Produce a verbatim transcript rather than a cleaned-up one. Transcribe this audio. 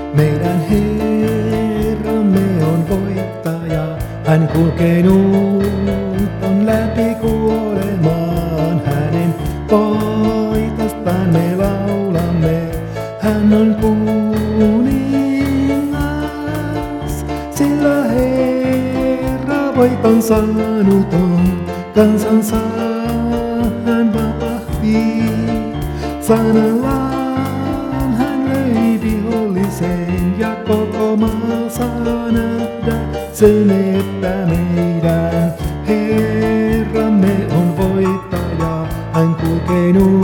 Meidän Herramme on voittaja, hän kulkee nuuton läpi kuolemaan. Hänen voitostaan me laulamme, hän on kuningas. Sillä Herra voiton saanut on, kansansa hän vapahti. Sanallaan hän löi vihollisen ja koko maa saa nähdä sen, että meidän Herramme on voittaja. Hän kulkee